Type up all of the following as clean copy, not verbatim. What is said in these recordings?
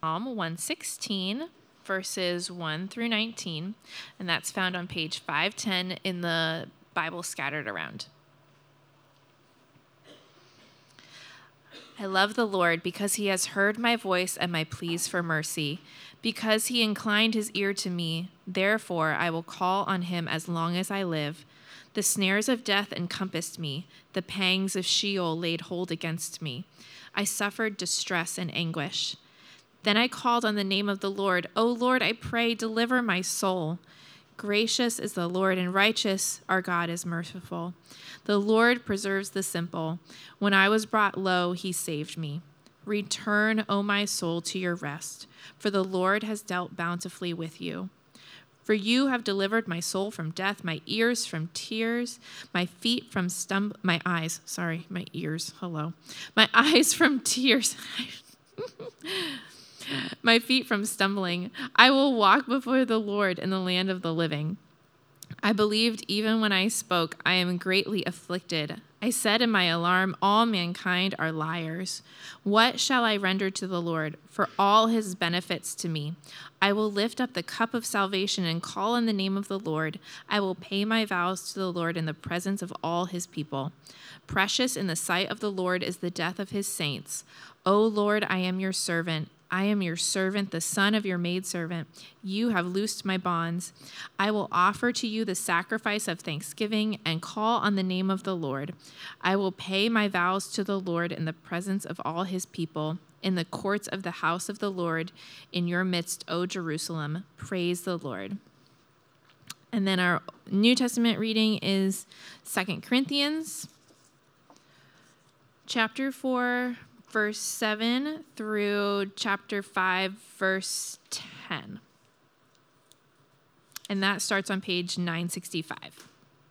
Psalm 116, verses 1 through 19, and that's found on page 510 in the Bible scattered around. I love the Lord because he has heard my voice and my pleas for mercy. Because he inclined his ear to me, therefore I will call on him as long as I live. The snares of death encompassed me. The pangs of Sheol laid hold against me. I suffered distress and anguish. Then I called on the name of the Lord. O Lord, I pray, deliver my soul. Gracious is the Lord, and righteous our God is merciful. The Lord preserves the simple. When I was brought low, he saved me. Return, O my soul, to your rest, for the Lord has dealt bountifully with you. For you have delivered my soul from death, my ears from tears, my eyes from tears. My feet from stumbling. I will walk before the Lord in the land of the living. I believed even when I spoke, I am greatly afflicted. I said in my alarm, all mankind are liars. What shall I render to the Lord for all his benefits to me? I will lift up the cup of salvation and call on the name of the Lord. I will pay my vows to the Lord in the presence of all his people. Precious in the sight of the Lord is the death of his saints. O Lord, I am your servant. I am your servant, the son of your maidservant. You have loosed my bonds. I will offer to you the sacrifice of thanksgiving and call on the name of the Lord. I will pay my vows to the Lord in the presence of all his people, in the courts of the house of the Lord, in your midst, O Jerusalem. Praise the Lord. And then our New Testament reading is 2 Corinthians chapter 4, verse 7 through chapter 5, verse 10. And that starts on page 965.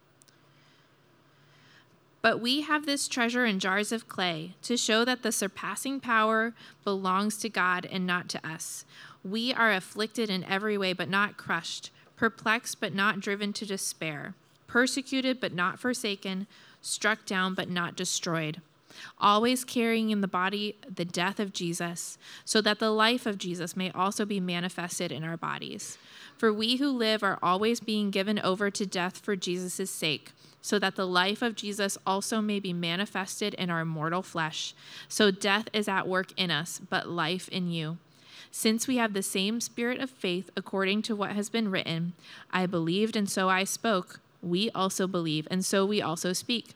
But we have this treasure in jars of clay to show that the surpassing power belongs to God and not to us. We are afflicted in every way, but not crushed, perplexed, but not driven to despair, persecuted, but not forsaken, struck down, but not destroyed. Always carrying in the body the death of Jesus, so that the life of Jesus may also be manifested in our bodies. For we who live are always being given over to death for Jesus' sake, so that the life of Jesus also may be manifested in our mortal flesh. So death is at work in us, but life in you. Since we have the same spirit of faith, according to what has been written, I believed and so I spoke. We also believe, and so we also speak,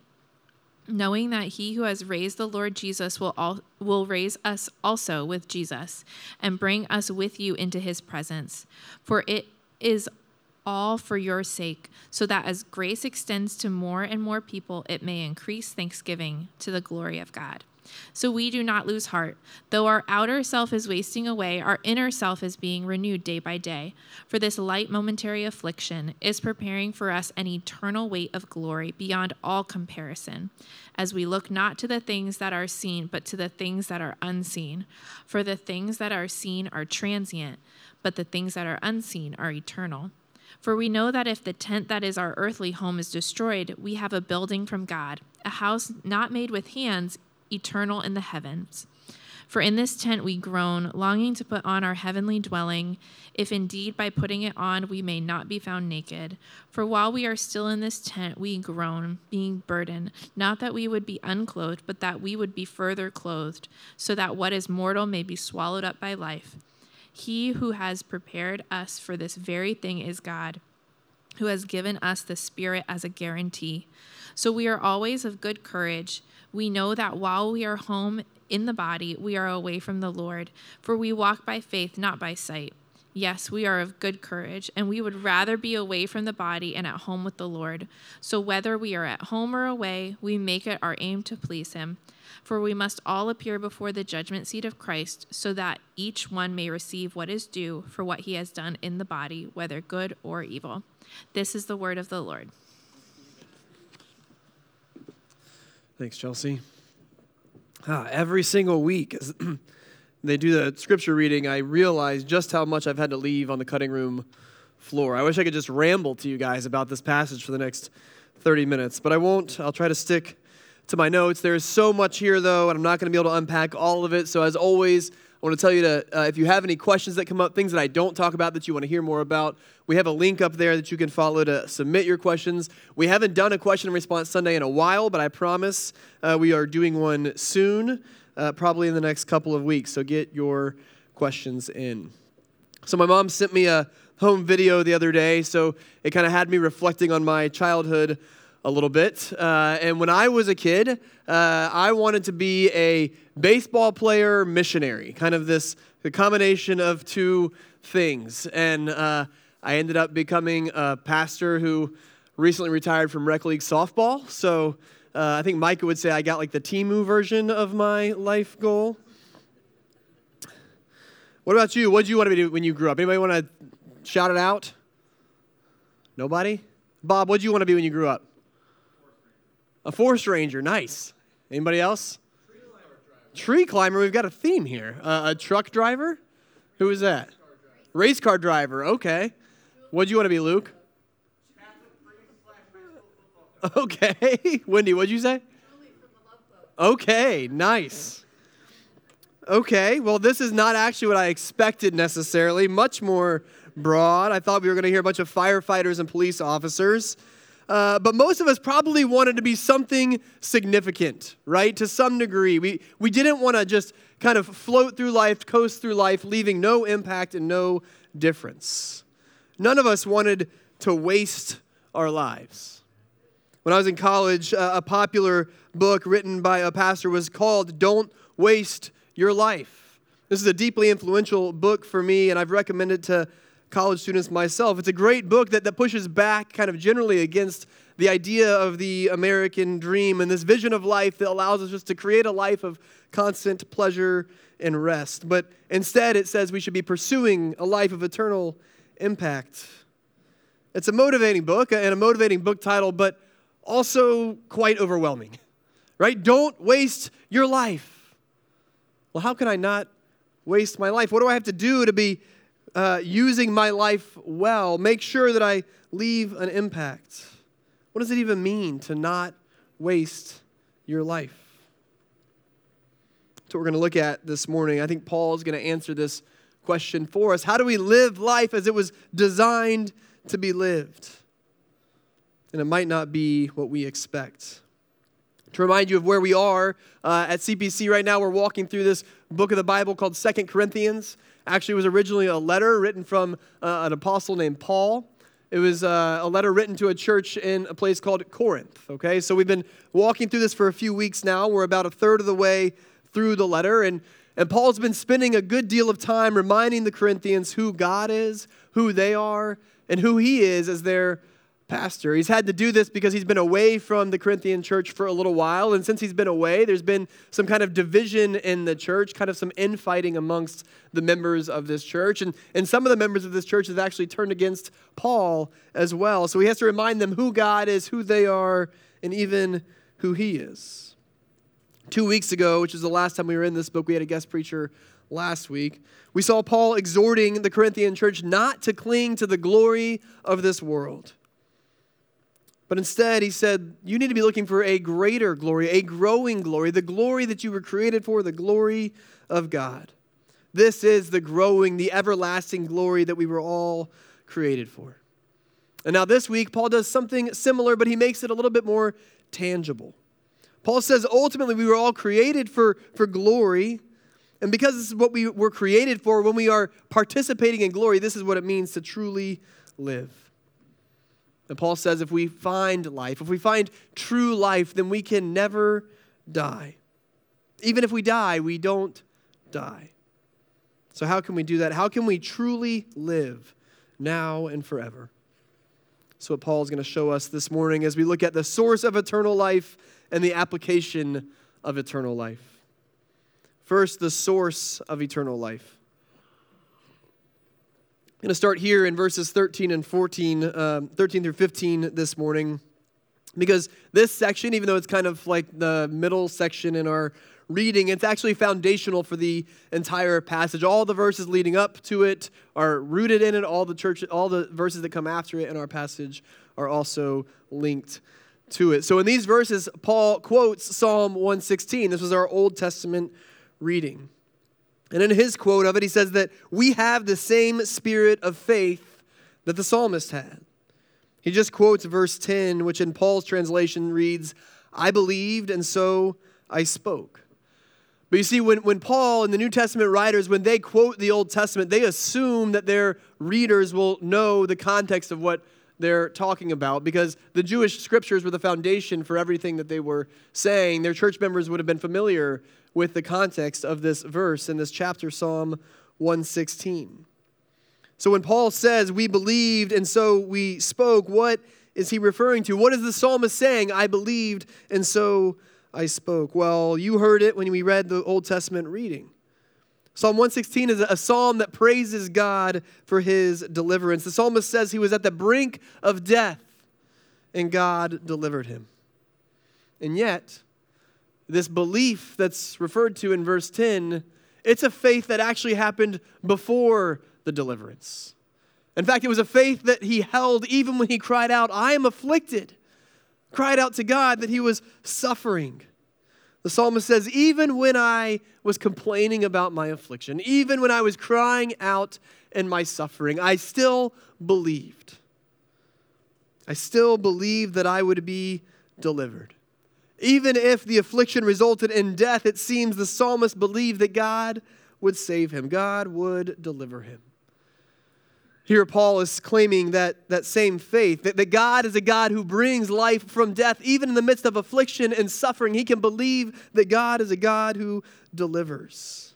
knowing that he who has raised the Lord Jesus will raise us also with Jesus and bring us with you into his presence. For it is all for your sake, so that as grace extends to more and more people, it may increase thanksgiving to the glory of God. So we do not lose heart. Though our outer self is wasting away, our inner self is being renewed day by day. For this light momentary affliction is preparing for us an eternal weight of glory beyond all comparison, as we look not to the things that are seen, but to the things that are unseen. For the things that are seen are transient, but the things that are unseen are eternal. For we know that if the tent that is our earthly home is destroyed, we have a building from God, a house not made with hands, eternal in the heavens. For in this tent we groan, longing to put on our heavenly dwelling, if indeed by putting it on we may not be found naked. For while we are still in this tent, we groan, being burdened, not that we would be unclothed, but that we would be further clothed, so that what is mortal may be swallowed up by life. He who has prepared us for this very thing is God, who has given us the Spirit as a guarantee. So we are always of good courage. We know that while we are home in the body, we are away from the Lord, for we walk by faith, not by sight. Yes, we are of good courage, and we would rather be away from the body and at home with the Lord. So whether we are at home or away, we make it our aim to please him. For we must all appear before the judgment seat of Christ, so that each one may receive what is due for what he has done in the body, whether good or evil. This is the word of the Lord. Thanks, Chelsea. Every single week, as they do the scripture reading, I realize just how much I've had to leave on the cutting room floor. I wish I could just ramble to you guys about this passage for the next 30 minutes, but I won't. I'll try to stick to my notes. There's so much here, though, and I'm not going to be able to unpack all of it. So as always, I want to tell you if you have any questions that come up, things that I don't talk about that you want to hear more about, we have a link up there that you can follow to submit your questions. We haven't done a question and response Sunday in a while, but I promise we are doing one soon, probably in the next couple of weeks. So get your questions in. So my mom sent me a home video the other day, so it kind of had me reflecting on my childhood a little bit. And when I was a kid, I wanted to be a baseball player missionary, kind of the combination of two things. And I ended up becoming a pastor who recently retired from rec league softball. So I think Micah would say I got like the Temu version of my life goal. What about you? What did you want to be when you grew up? Anybody want to shout it out? Nobody? Bob, what did you want to be when you grew up? A forest ranger. Nice. Anybody else? Tree climber. We've got a theme here. A truck driver? Who is that? Race car driver. Okay. What did you want to be, Luke? Okay. Wendy, what did you say? Okay. Nice. Okay, well, this is not actually what I expected necessarily. Much more broad. I thought we were going to hear a bunch of firefighters and police officers. But most of us probably wanted to be something significant, right? To some degree. We didn't want to just kind of float through life, coast through life, leaving no impact and no difference. None of us wanted to waste our lives. When I was in college, a popular book written by a pastor was called Don't Waste Your Life. This is a deeply influential book for me, and I've recommended it to college students myself. It's a great book that pushes back kind of generally against the idea of the American dream and this vision of life that allows us just to create a life of constant pleasure and rest. But instead, it says we should be pursuing a life of eternal impact. It's a motivating book and a motivating book title, but also quite overwhelming, right? Don't waste your life. Well, how can I not waste my life? What do I have to do to be using my life well? Make sure that I leave an impact. What does it even mean to not waste your life? That's what we're going to look at this morning. I think Paul is going to answer this question for us. How do we live life as it was designed to be lived? And it might not be what we expect. To remind you of where we are at CPC right now, we're walking through this book of the Bible called 2 Corinthians. Actually, it was originally a letter written from an apostle named Paul. It was a letter written to a church in a place called Corinth. Okay, so we've been walking through this for a few weeks now. We're about a third of the way through the letter, and Paul's been spending a good deal of time reminding the Corinthians who God is, who they are, and who he is as their pastor. He's had to do this because he's been away from the Corinthian church for a little while, and since he's been away, there's been some kind of division in the church, kind of some infighting amongst the members of this church, and some of the members of this church have actually turned against Paul as well. So he has to remind them who God is, who they are, and even who he is. 2 weeks ago, which is the last time we were in this book, we had a guest preacher last week, we saw Paul exhorting the Corinthian church not to cling to the glory of this world. But instead, he said, you need to be looking for a greater glory, a growing glory, the glory that you were created for, the glory of God. This is the growing, the everlasting glory that we were all created for. And now this week, Paul does something similar, but he makes it a little bit more tangible. Paul says, ultimately, we were all created for glory. And because this is what we were created for, when we are participating in glory, this is what it means to truly live. And Paul says if we find life, if we find true life, then we can never die. Even if we die, we don't die. So how can we do that? How can we truly live now and forever? That's what Paul is going to show us this morning as we look at the source of eternal life and the application of eternal life. First, the source of eternal life. I'm going to start here in verses 13 and 14, 13 through 15 this morning, because this section, even though it's kind of like the middle section in our reading, it's actually foundational for the entire passage. All the verses leading up to it are rooted in it. All the verses that come after it in our passage are also linked to it. So in these verses, Paul quotes Psalm 116. This was our Old Testament reading. And in his quote of it, he says that we have the same spirit of faith that the psalmist had. He just quotes verse 10, which in Paul's translation reads, I believed and so I spoke. But you see, when Paul and the New Testament writers, when they quote the Old Testament, they assume that their readers will know the context of what they're talking about, because the Jewish scriptures were the foundation for everything that they were saying. Their church members would have been familiar with the context of this verse in this chapter, Psalm 116. So when Paul says, we believed and so we spoke, what is he referring to? What is the psalmist saying? I believed and so I spoke. Well, you heard it when we read the Old Testament reading. Psalm 116 is a psalm that praises God for his deliverance. The psalmist says he was at the brink of death and God delivered him. And yet, this belief that's referred to in verse 10, it's a faith that actually happened before the deliverance. In fact, it was a faith that he held even when he cried out, I am afflicted. Cried out to God that he was suffering. The psalmist says, even when I was complaining about my affliction, even when I was crying out in my suffering, I still believed. I still believed that I would be delivered. Even if the affliction resulted in death, it seems the psalmist believed that God would save him. God would deliver him. Here Paul is claiming that same faith, that God is a God who brings life from death. Even in the midst of affliction and suffering, he can believe that God is a God who delivers.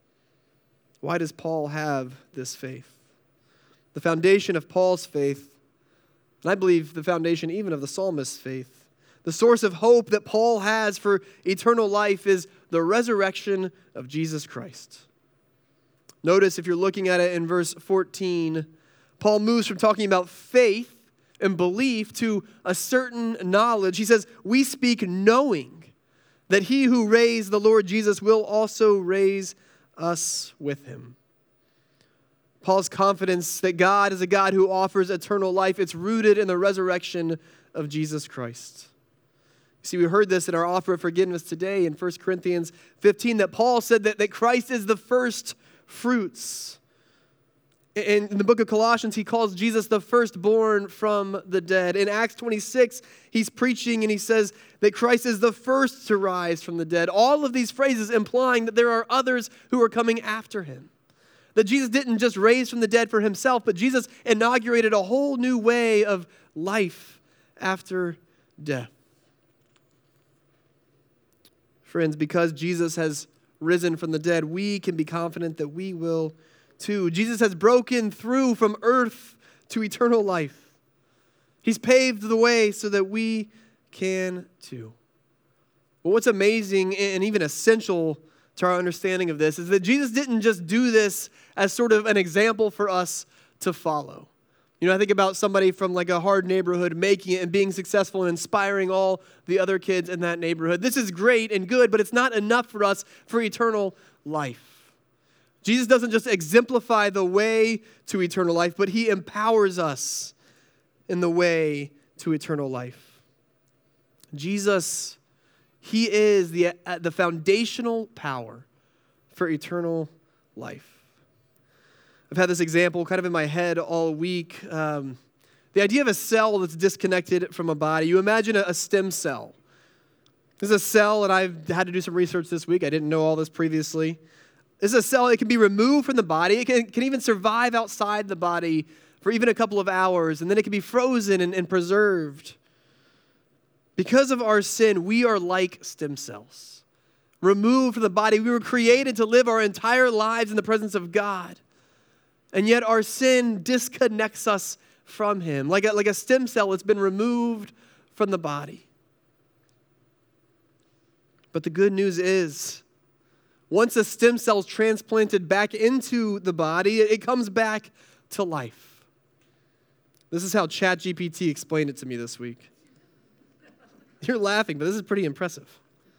Why does Paul have this faith? The foundation of Paul's faith, and I believe the foundation even of the psalmist's faith, the source of hope that Paul has for eternal life is the resurrection of Jesus Christ. Notice if you're looking at it in verse 14, Paul moves from talking about faith and belief to a certain knowledge. He says, we speak knowing that he who raised the Lord Jesus will also raise us with him. Paul's confidence that God is a God who offers eternal life, it's rooted in the resurrection of Jesus Christ. See, we heard this in our offer of forgiveness today in 1 Corinthians 15, that Paul said that Christ is the first fruits. In the book of Colossians, he calls Jesus the firstborn from the dead. In Acts 26, he's preaching and he says that Christ is the first to rise from the dead. All of these phrases implying that there are others who are coming after him. That Jesus didn't just raise from the dead for himself, but Jesus inaugurated a whole new way of life after death. Friends, because Jesus has risen from the dead, we can be confident that we will too. Jesus has broken through from earth to eternal life. He's paved the way so that we can too. But what's amazing and even essential to our understanding of this is that Jesus didn't just do this as sort of an example for us to follow. You know, I think about somebody from like a hard neighborhood making it and being successful and inspiring all the other kids in that neighborhood. This is great and good, but it's not enough for us for eternal life. Jesus doesn't just exemplify the way to eternal life, but he empowers us in the way to eternal life. Jesus, he is the foundational power for eternal life. I've had this example kind of in my head all week. The idea of a cell that's disconnected from a body. You imagine a stem cell. This is a cell, and I've had to do some research this week. I didn't know all this previously. This is a cell that can be removed from the body. It can even survive outside the body for even a couple of hours, and then it can be frozen and preserved. Because of our sin, we are like stem cells. Removed from the body, we were created to live our entire lives in the presence of God. And yet our sin disconnects us from him. Like a stem cell, it's been removed from the body. But the good news is, once a stem cell is transplanted back into the body, it comes back to life. This is how ChatGPT explained it to me this week. You're laughing, but this is pretty impressive.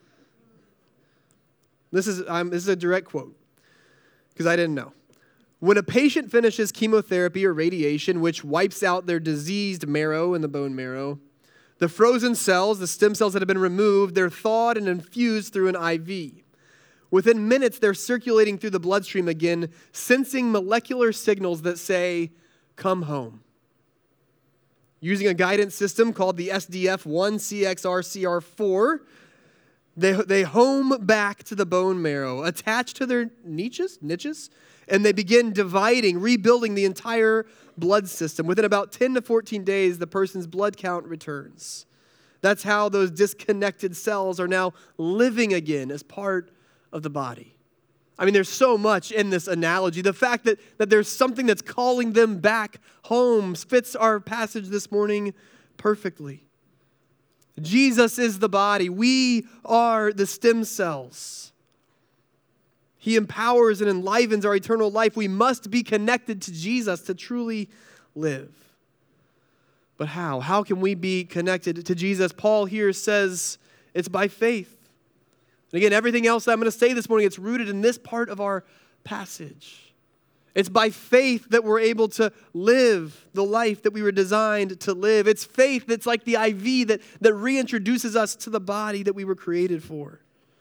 This is a direct quote, because I didn't know. When a patient finishes chemotherapy or radiation, which wipes out their diseased marrow and the bone marrow, the frozen cells, the stem cells that have been removed, they're thawed and infused through an IV. Within minutes, they're circulating through the bloodstream again, sensing molecular signals that say, come home. Using a guidance system called the SDF1-CXR-CR4, they home back to the bone marrow, attached to their niches, and they begin dividing, rebuilding the entire blood system. Within about 10 to 14 days, the person's blood count returns. That's how those disconnected cells are now living again as part of the body. I mean, there's so much in this analogy. The fact that there's something that's calling them back home fits our passage this morning perfectly. Jesus is the body. We are the stem cells. He empowers and enlivens our eternal life. We must be connected to Jesus to truly live. But how? How can we be connected to Jesus? Paul here says it's by faith. And again, everything else that I'm going to say this morning, it's rooted in this part of our passage. It's by faith that we're able to live the life that we were designed to live. It's faith that's like the IV that reintroduces us to the body that we were created for.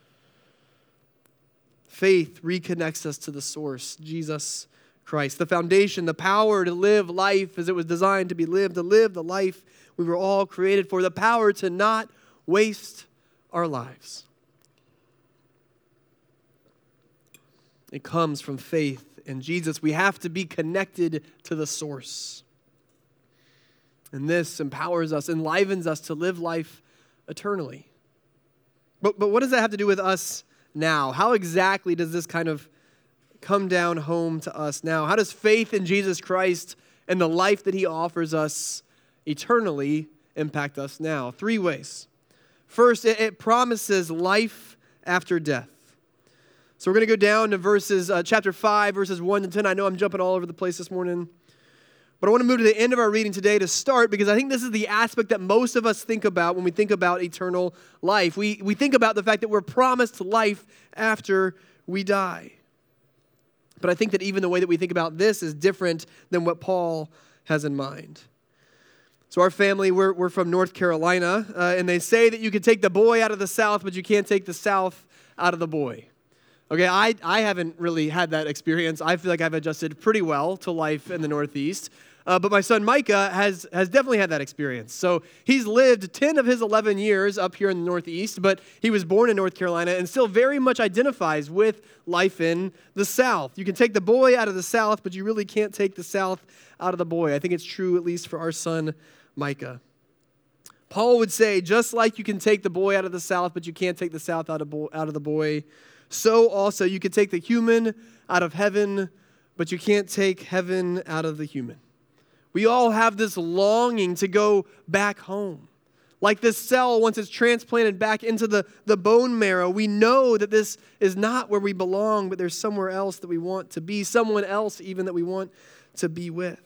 Faith reconnects us to the source, Jesus Christ. The foundation, the power to live life as it was designed to be lived, to live the life we were all created for, the power to not waste our lives. It comes from faith in Jesus. We have to be connected to the source. And this empowers us, enlivens us to live life eternally. But what does that have to do with us now? How exactly does this kind of come down home to us now? How does faith in Jesus Christ and the life that he offers us eternally impact us now? 3 ways. First, it promises life after death. So we're going to go down to chapter 5, verses 1 to 10. I know I'm jumping all over the place this morning. But I want to move to the end of our reading today to start, because I think this is the aspect that most of us think about when we think about eternal life. We think about the fact that we're promised life after we die. But I think that even the way that we think about this is different than what Paul has in mind. So our family, we're from North Carolina, and they say that you can take the boy out of the South, but you can't take the South out of the boy. Okay, I haven't really had that experience. I feel like I've adjusted pretty well to life in the Northeast. But my son Micah has definitely had that experience. So he's lived 10 of his 11 years up here in the Northeast, but he was born in North Carolina and still very much identifies with life in the South. You can take the boy out of the South, but you really can't take the South out of the boy. I think it's true at least for our son Micah. Paul would say, just like you can take the boy out of the South, but you can't take the South out of the boy, so also you can take the human out of heaven, but you can't take heaven out of the human. We all have this longing to go back home. Like this cell, once it's transplanted back into the bone marrow, we know that this is not where we belong, but there's somewhere else that we want to be, someone else even that we want to be with.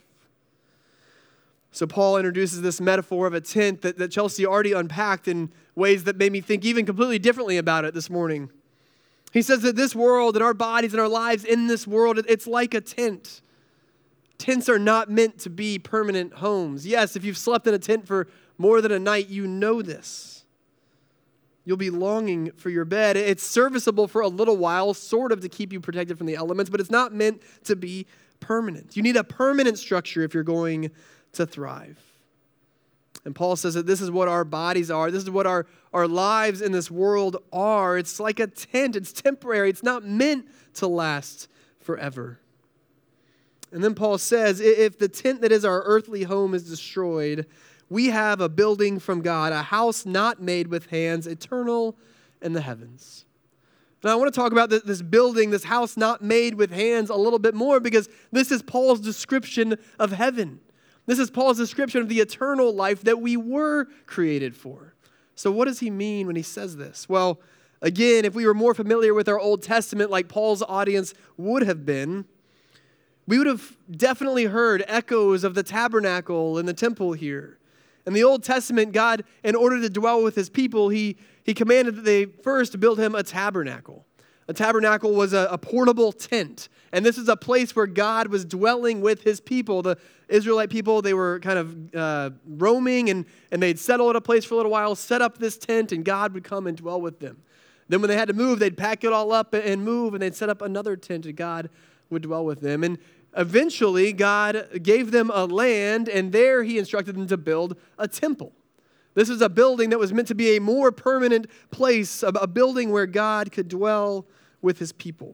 So Paul introduces this metaphor of a tent that Chelsea already unpacked in ways that made me think even completely differently about it this morning. He says that this world and our bodies and our lives in this world, it's like a tent. Tents are not meant to be permanent homes. Yes, if you've slept in a tent for more than a night, you know this. You'll be longing for your bed. It's serviceable for a little while, sort of to keep you protected from the elements, but it's not meant to be permanent. You need a permanent structure if you're going to thrive. And Paul says that this is what our bodies are. This is what our lives in this world are. It's like a tent. It's temporary. It's not meant to last forever. And then Paul says, if the tent that is our earthly home is destroyed, we have a building from God, a house not made with hands, eternal in the heavens. Now I want to talk about this building, this house not made with hands a little bit more, because this is Paul's description of heaven. This is Paul's description of the eternal life that we were created for. So what does he mean when he says this? Well, again, if we were more familiar with our Old Testament like Paul's audience would have been, we would have definitely heard echoes of the tabernacle and the temple here. In the Old Testament, God, in order to dwell with his people, he commanded that they first build him a tabernacle. A tabernacle was a portable tent. And this is a place where God was dwelling with his people. The Israelite people, they were kind of roaming, and they'd settle at a place for a little while, set up this tent, and God would come and dwell with them. Then when they had to move, they'd pack it all up and move, and they'd set up another tent, and God would dwell with them. And eventually, God gave them a land, and there he instructed them to build a temple. This is a building that was meant to be a more permanent place, a building where God could dwell with his people.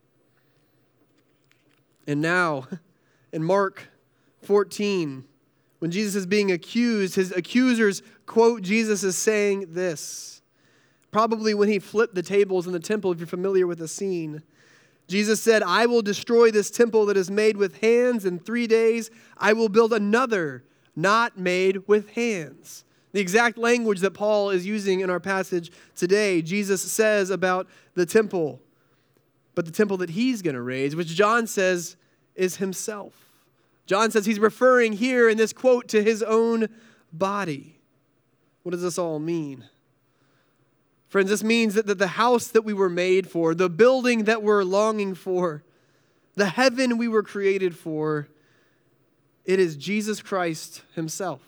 And now, in Mark 14, when Jesus is being accused, his accusers quote Jesus as saying this. Probably when he flipped the tables in the temple, if you're familiar with the scene. Jesus said, "I will destroy this temple that is made with hands. In 3 days, I will build another not made with hands." The exact language that Paul is using in our passage today, Jesus says about the temple, but the temple that he's going to raise, which John says is himself. John says he's referring here in this quote to his own body. What does this all mean? Friends, this means that the house that we were made for, the building that we're longing for, the heaven we were created for, it is Jesus Christ himself.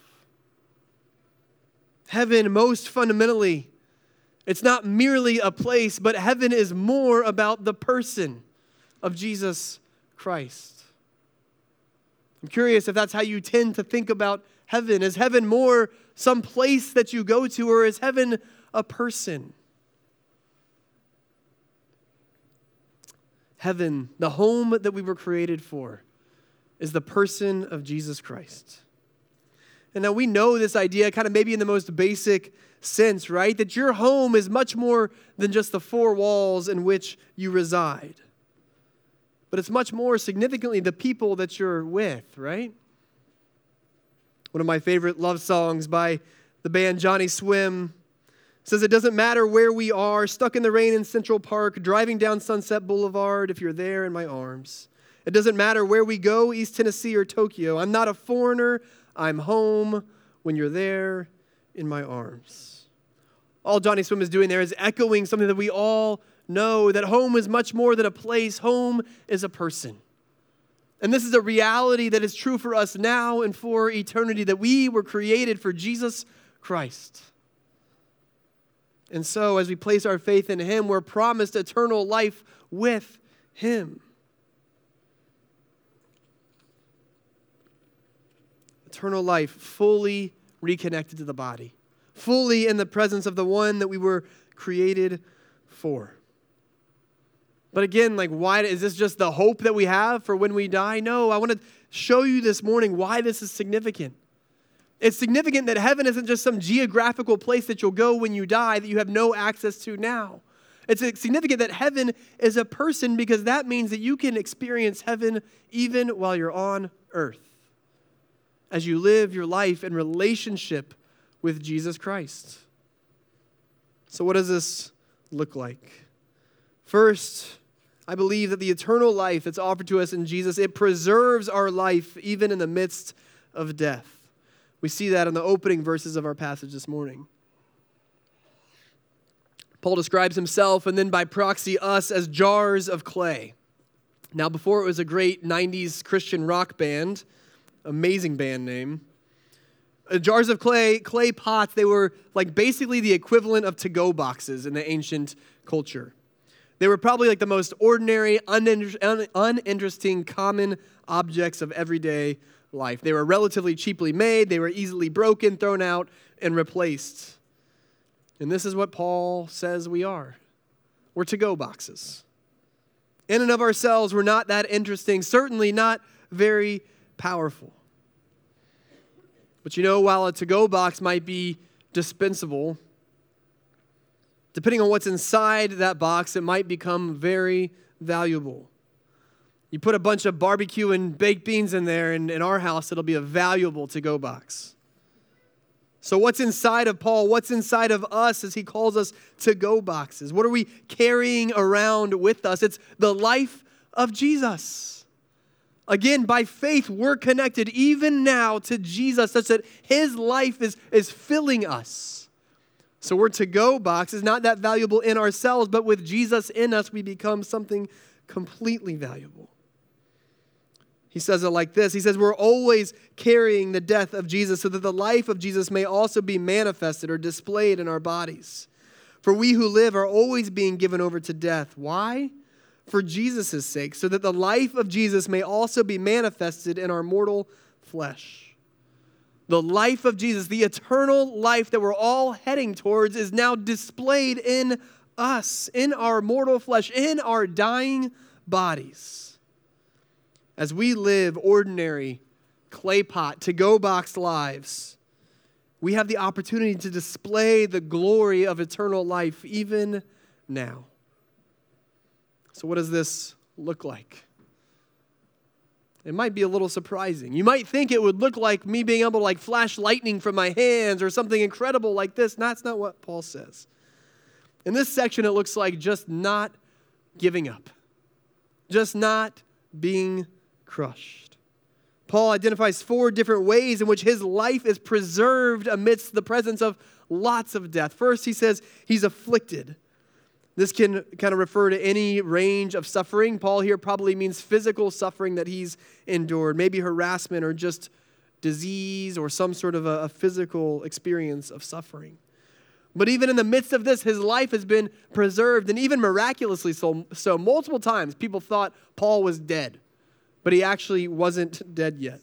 Heaven, most fundamentally, it's not merely a place, but heaven is more about the person of Jesus Christ. I'm curious if that's how you tend to think about heaven. Is heaven more some place that you go to, or is heaven a person? Heaven, the home that we were created for, is the person of Jesus Christ. And now we know this idea kind of maybe in the most basic sense, right? That your home is much more than just the four walls in which you reside. But it's much more significantly the people that you're with, right? One of my favorite love songs by the band Johnny Swim says, "It doesn't matter where we are, stuck in the rain in Central Park, driving down Sunset Boulevard, if you're there in my arms. It doesn't matter where we go, East Tennessee or Tokyo. I'm not a foreigner, I'm home when you're there in my arms." All Johnny Swim is doing there is echoing something that we all know, that home is much more than a place. Home is a person. And this is a reality that is true for us now and for eternity, that we were created for Jesus Christ. And so, as we place our faith in him, we're promised eternal life with him. Eternal life, fully reconnected to the body, fully in the presence of the one that we were created for. But again, why is this just the hope that we have for when we die? No, I want to show you this morning why this is significant. It's significant that heaven isn't just some geographical place that you'll go when you die that you have no access to now. It's significant that heaven is a person, because that means that you can experience heaven even while you're on earth, as you live your life in relationship with Jesus Christ. So what does this look like? First, I believe that the eternal life that's offered to us in Jesus, it preserves our life even in the midst of death. We see that in the opening verses of our passage this morning. Paul describes himself, and then by proxy us, as jars of clay. Now, before it was a great 90s Christian rock band, amazing band name, jars of clay pots, they were basically the equivalent of to-go boxes in the ancient culture. They were probably the most ordinary, uninteresting, common objects of everyday life. They were relatively cheaply made. They were easily broken, thrown out, and replaced. And this is what Paul says we are. We're to-go boxes. In and of ourselves, we're not that interesting, certainly not very powerful. But while a to-go box might be dispensable, depending on what's inside that box, it might become very valuable. You put a bunch of barbecue and baked beans in there, and in our house, it'll be a valuable to-go box. So what's inside of Paul? What's inside of us as he calls us to-go boxes? What are we carrying around with us? It's the life of Jesus. Again, by faith, we're connected even now to Jesus, such that his life is filling us. So we're to-go boxes, not that valuable in ourselves, but with Jesus in us, we become something completely valuable. He says it like this. He says, we're always carrying the death of Jesus so that the life of Jesus may also be manifested or displayed in our bodies. For we who live are always being given over to death. Why? For Jesus' sake, so that the life of Jesus may also be manifested in our mortal flesh. The life of Jesus, the eternal life that we're all heading towards, is now displayed in us, in our mortal flesh, in our dying bodies. As we live ordinary, clay pot, to-go box lives, we have the opportunity to display the glory of eternal life even now. So what does this look like? It might be a little surprising. You might think it would look like me being able to flash lightning from my hands or something incredible like this. And that's not what Paul says. In this section, it looks like just not giving up. Just not being crushed. Paul identifies 4 different ways in which his life is preserved amidst the presence of lots of death. First, he says he's afflicted. This can kind of refer to any range of suffering. Paul here probably means physical suffering that he's endured, maybe harassment or just disease or some sort of a physical experience of suffering. But even in the midst of this, his life has been preserved, and even miraculously so multiple times people thought Paul was dead, but he actually wasn't dead yet.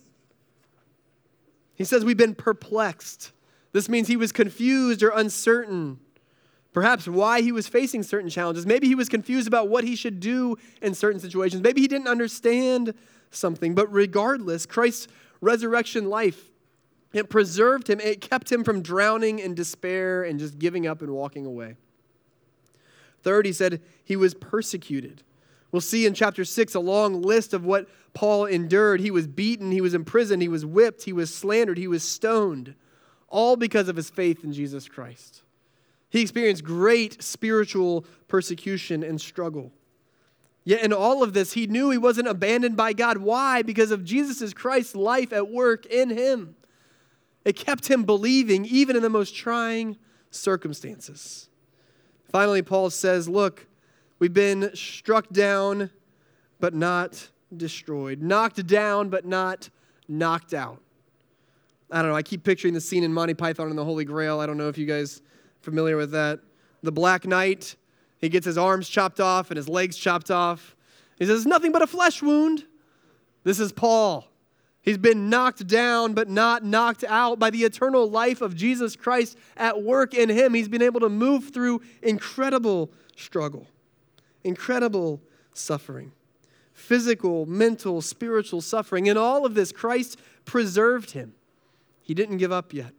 He says we've been perplexed. This means he was confused or uncertain. Perhaps why he was facing certain challenges. Maybe he was confused about what he should do in certain situations. Maybe he didn't understand something. But regardless, Christ's resurrection life, it preserved him. It kept him from drowning in despair and just giving up and walking away. Third, he said he was persecuted. We'll see in chapter 6 a long list of what Paul endured. He was beaten, he was imprisoned, he was whipped, he was slandered, he was stoned, all because of his faith in Jesus Christ. He experienced great spiritual persecution and struggle. Yet in all of this, he knew he wasn't abandoned by God. Why? Because of Jesus Christ's life at work in him. It kept him believing even in the most trying circumstances. Finally, Paul says, look, we've been struck down, but not destroyed. Knocked down, but not knocked out. I don't know. I keep picturing the scene in Monty Python and the Holy Grail. I don't know if you guys familiar with that. The Black Knight, he gets his arms chopped off and his legs chopped off. He says, nothing but a flesh wound. This is Paul. He's been knocked down but not knocked out by the eternal life of Jesus Christ at work in him. He's been able to move through incredible struggle, incredible suffering, physical, mental, spiritual suffering. In all of this, Christ preserved him. He didn't give up yet.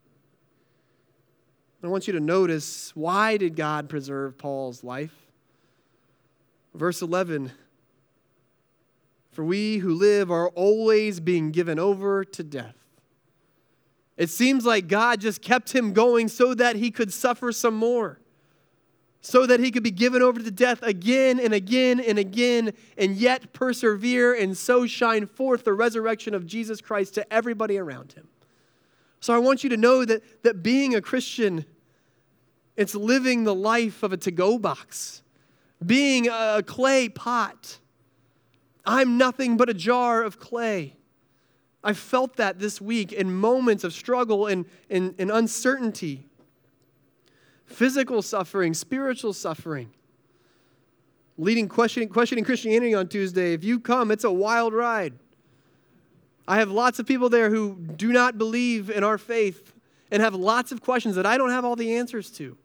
I want you to notice, why did God preserve Paul's life? Verse 11, for we who live are always being given over to death. It seems like God just kept him going so that he could suffer some more, so that he could be given over to death again and again and again, and yet persevere and so shine forth the resurrection of Jesus Christ to everybody around him. So I want you to know that being a Christian, it's living the life of a to-go box, being a clay pot. I'm nothing but a jar of clay. I felt that this week in moments of struggle and uncertainty, physical suffering, spiritual suffering. Leading questioning Christianity on Tuesday. If you come, it's a wild ride. I have lots of people there who do not believe in our faith and have lots of questions that I don't have all the answers to.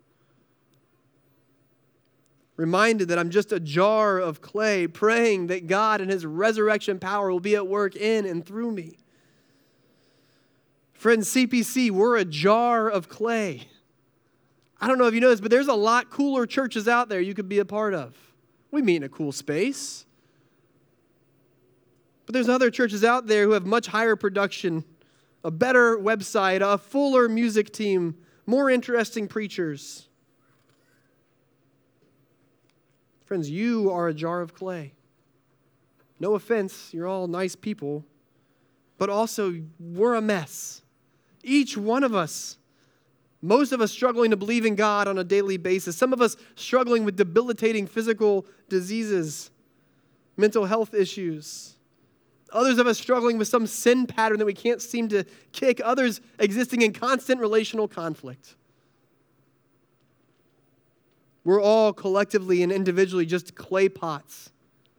Reminded that I'm just a jar of clay, praying that God and his resurrection power will be at work in and through me. Friends, CPC, we're a jar of clay. I don't know if you know this, but there's a lot cooler churches out there you could be a part of. We meet in a cool space. But there's other churches out there who have much higher production, a better website, a fuller music team, more interesting preachers. Friends, you are a jar of clay. No offense, you're all nice people, but also we're a mess. Each one of us, most of us struggling to believe in God on a daily basis. Some of us struggling with debilitating physical diseases, mental health issues. Others of us struggling with some sin pattern that we can't seem to kick. Others existing in constant relational conflict. We're all collectively and individually just clay pots.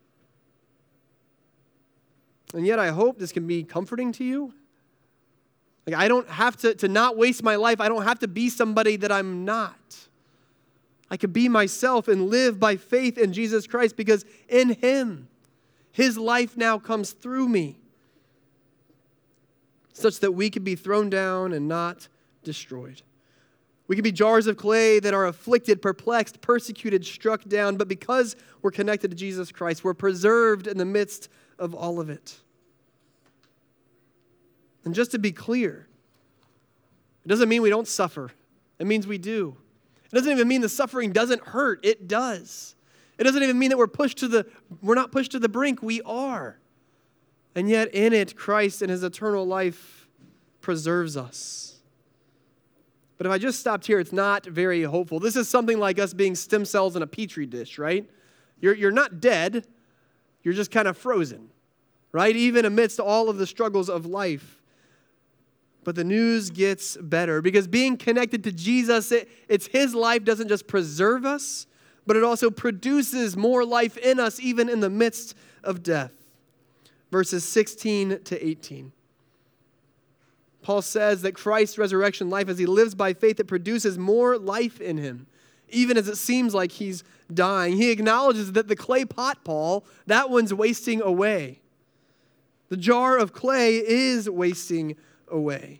And yet I hope this can be comforting to you. Like, I don't have to not waste my life. I don't have to be somebody that I'm not. I can be myself and live by faith in Jesus Christ, because in him, his life now comes through me, such that we can be thrown down and not destroyed. We can be jars of clay that are afflicted, perplexed, persecuted, struck down, but because we're connected to Jesus Christ, we're preserved in the midst of all of it. And just to be clear, it doesn't mean we don't suffer. It means we do. It doesn't even mean the suffering doesn't hurt. It does. It doesn't even mean that we're not pushed to the brink. We are. And yet in it, Christ and his eternal life preserves us. But if I just stopped here, it's not very hopeful. This is something like us being stem cells in a petri dish, right? You're not dead. You're just kind of frozen, right? Even amidst all of the struggles of life. But the news gets better, because being connected to Jesus, it's his life doesn't just preserve us, but it also produces more life in us, even in the midst of death. Verses 16 to 18. Paul says that Christ's resurrection life, as he lives by faith, it produces more life in him, even as it seems like he's dying. He acknowledges that the clay pot, Paul, that one's wasting away. The jar of clay is wasting away.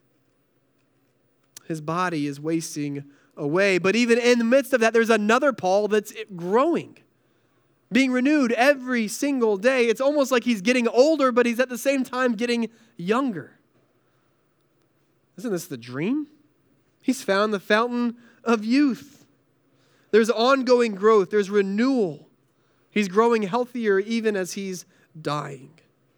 His body is wasting away. But even in the midst of that, there's another Paul that's growing, being renewed every single day. It's almost like he's getting older, but he's at the same time getting younger. Isn't this the dream? He's found the fountain of youth. There's ongoing growth. There's renewal. He's growing healthier even as he's dying.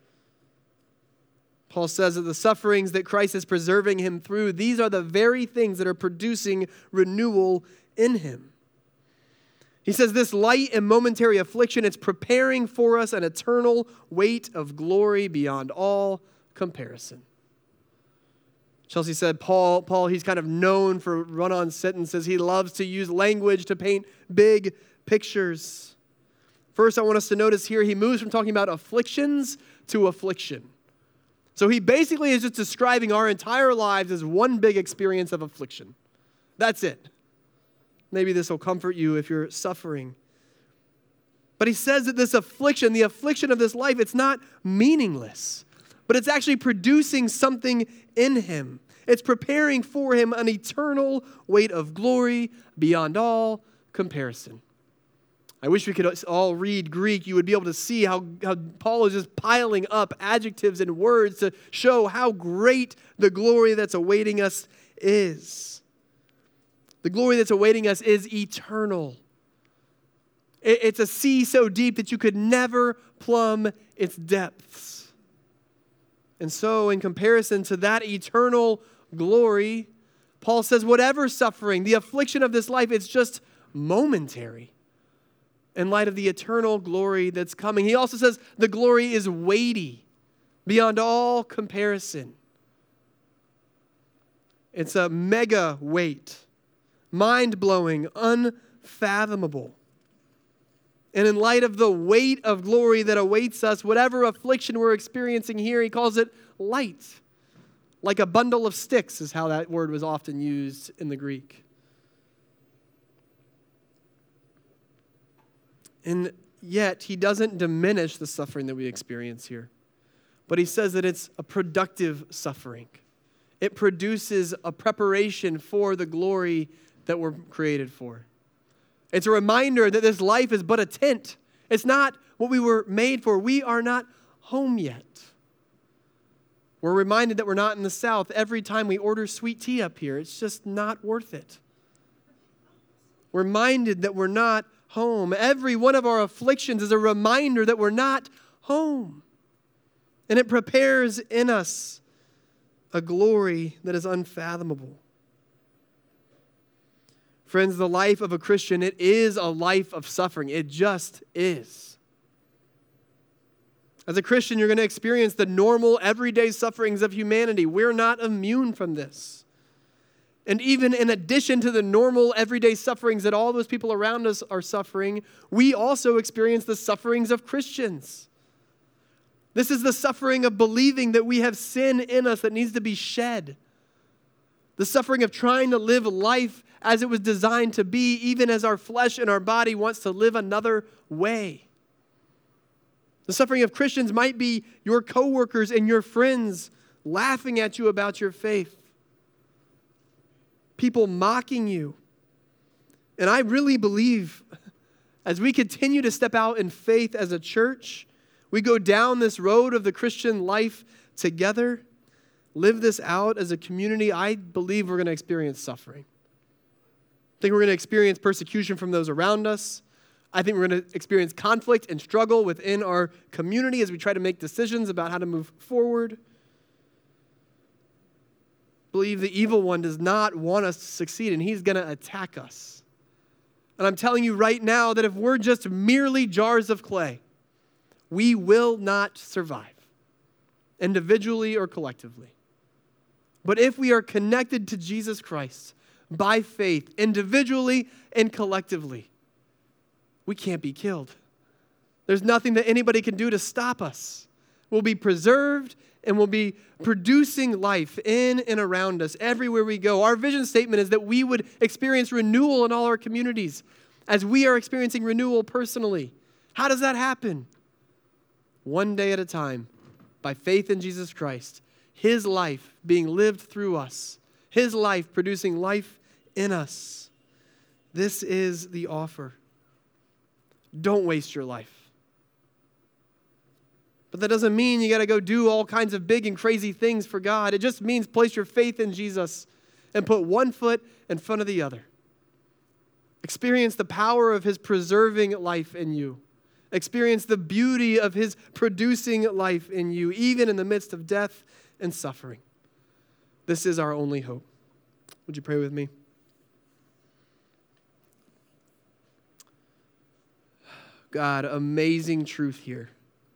Paul says that the sufferings that Christ is preserving him through, these are the very things that are producing renewal in him. He says this light and momentary affliction, it's preparing for us an eternal weight of glory beyond all comparison. Chelsea said Paul, he's kind of known for run-on sentences. He loves to use language to paint big pictures. First, I want us to notice here, he moves from talking about afflictions to affliction. So he basically is just describing our entire lives as one big experience of affliction. That's it. Maybe this will comfort you if you're suffering. But he says that this affliction, the affliction of this life, it's not meaningless, but it's actually producing something in him. It's preparing for him an eternal weight of glory beyond all comparison. I wish we could all read Greek. You would be able to see how Paul is just piling up adjectives and words to show how great the glory that's awaiting us is. The glory that's awaiting us is eternal. It's a sea so deep that you could never plumb its depths. And so, in comparison to that eternal glory, Paul says whatever suffering, the affliction of this life, it's just momentary in light of the eternal glory that's coming. He also says the glory is weighty beyond all comparison. It's a mega weight, mind-blowing, unfathomable. And in light of the weight of glory that awaits us, whatever affliction we're experiencing here, he calls it light. Like a bundle of sticks is how that word was often used in the Greek. And yet, he doesn't diminish the suffering that we experience here. But he says that it's a productive suffering. It produces a preparation for the glory that we're created for. It's a reminder that this life is but a tent. It's not what we were made for. We are not home yet. We're reminded that we're not in the South every time we order sweet tea up here. It's just not worth it. We're reminded that we're not home. Every one of our afflictions is a reminder that we're not home. And it prepares in us a glory that is unfathomable. Friends, the life of a Christian, it is a life of suffering. It just is. As a Christian, you're going to experience the normal, everyday sufferings of humanity. We're not immune from this. And even in addition to the normal everyday sufferings that all those people around us are suffering, we also experience the sufferings of Christians. This is the suffering of believing that we have sin in us that needs to be shed. The suffering of trying to live life as it was designed to be, even as our flesh and our body wants to live another way. The suffering of Christians might be your coworkers and your friends laughing at you about your faith. People mocking you. And I really believe as we continue to step out in faith as a church, we go down this road of the Christian life together, live this out as a community, I believe we're going to experience suffering. I think we're going to experience persecution from those around us. I think we're going to experience conflict and struggle within our community as we try to make decisions about how to move forward. Believe the evil one does not want us to succeed, and he's going to attack us. And I'm telling you right now that if we're just merely jars of clay, we will not survive, individually or collectively. But if we are connected to Jesus Christ by faith, individually and collectively, we can't be killed. There's nothing that anybody can do to stop us. We'll be preserved and we'll be producing life in and around us everywhere we go. Our vision statement is that we would experience renewal in all our communities as we are experiencing renewal personally. How does that happen? One day at a time, by faith in Jesus Christ, his life being lived through us, his life producing life in us. This is the offer. Don't waste your life. But that doesn't mean you got to go do all kinds of big and crazy things for God. It just means place your faith in Jesus and put one foot in front of the other. Experience the power of his preserving life in you. Experience the beauty of his producing life in you, even in the midst of death and suffering. This is our only hope. Would you pray with me? God, amazing truth here.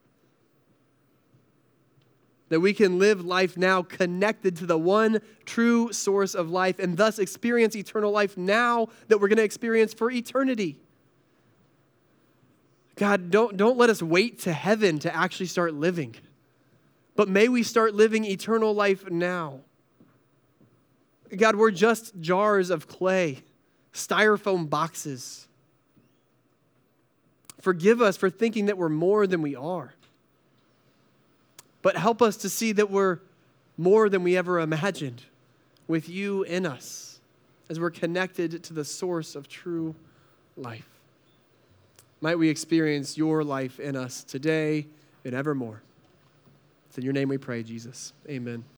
That we can live life now connected to the one true source of life and thus experience eternal life now that we're going to experience for eternity. God, don't let us wait to heaven to actually start living. But may we start living eternal life now. God, we're just jars of clay, styrofoam boxes. Forgive us for thinking that we're more than we are. But help us to see that we're more than we ever imagined with you in us as we're connected to the source of true life. Might we experience your life in us today and evermore. It's in your name we pray, Jesus. Amen.